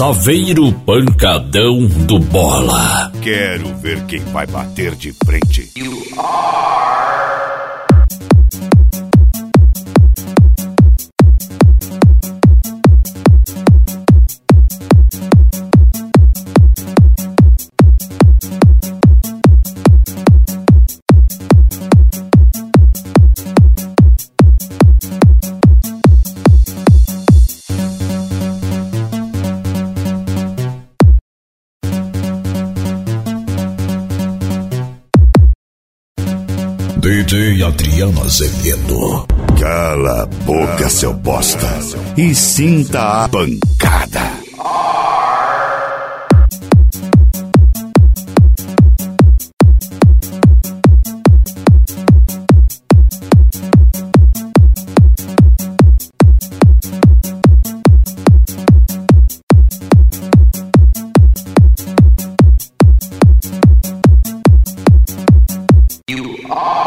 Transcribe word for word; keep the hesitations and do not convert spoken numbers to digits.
Saveiro Pancadão do Bola. Quero ver quem vai bater de frente. D J Adriano Azevedo. Cala a boca, seu bosta, e sinta a pancada. You are